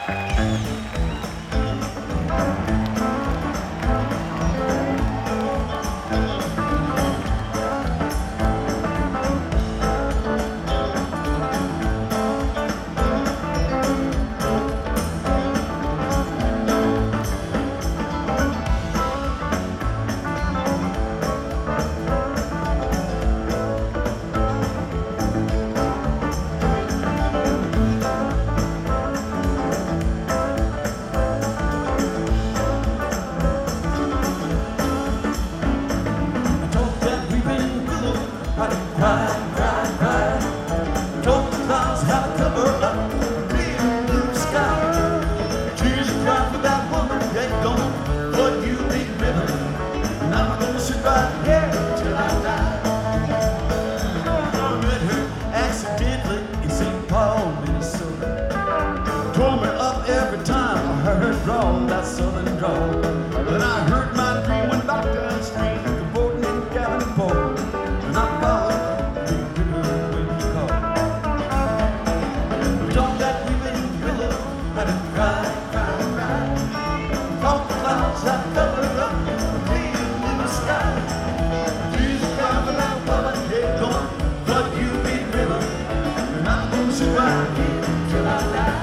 That southern drawl. And I heard my dream when back down the street, cavorting and gallon and pole. And I followed the river when you called. We talked that weeping willow, had to cry, cry, cry. Talked the clouds that covered up the clear blue sky. Jesus Christ, and that woman, yeah, gone, but you be river. And I'm gonna sit right here till I die.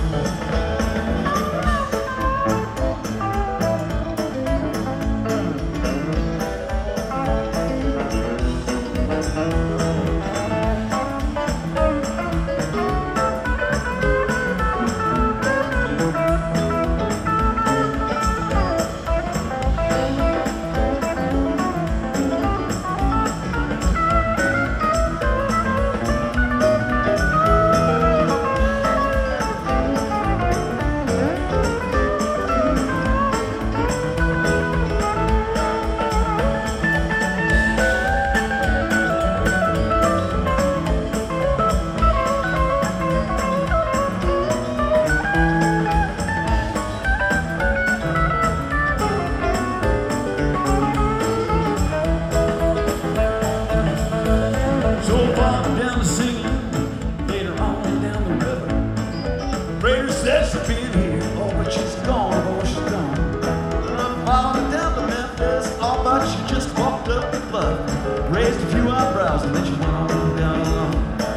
She's been here, oh, but she's gone, oh, she's gone. And I followed her down to Memphis, oh, but she just walked up the bluff, raised a few eyebrows, and then she went on down alone.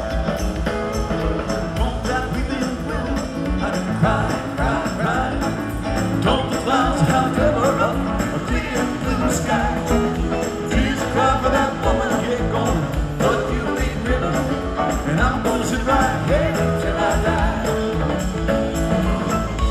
Don't that weeping willow, I didn't cry, cry, cry. Don't the clouds have covered up a clear blue sky? Jesus cried for that woman, yeah, gone, but you ain't river, and I'm gonna sit right here till I die.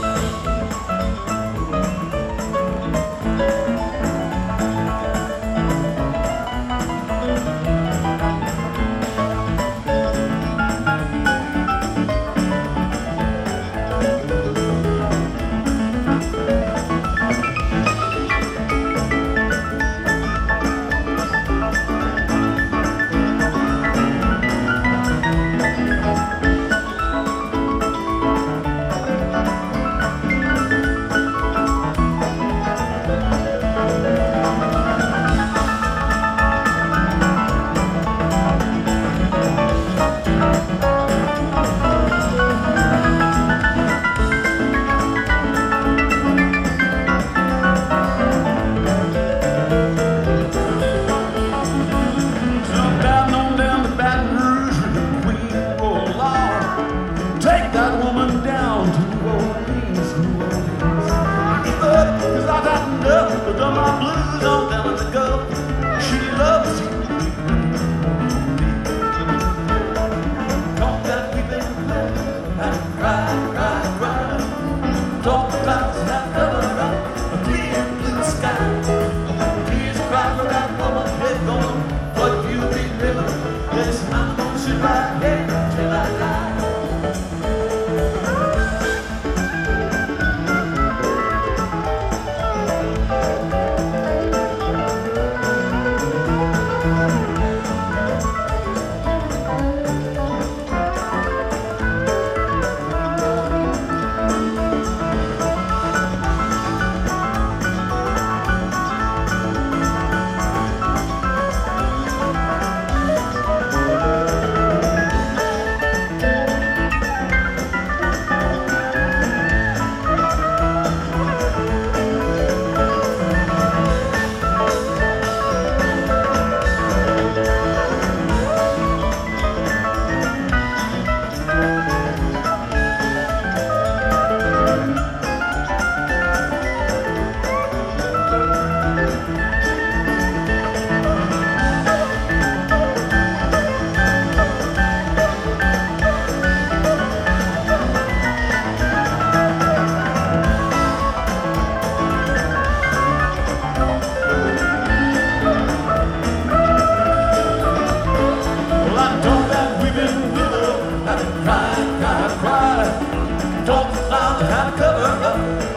summertime cover up.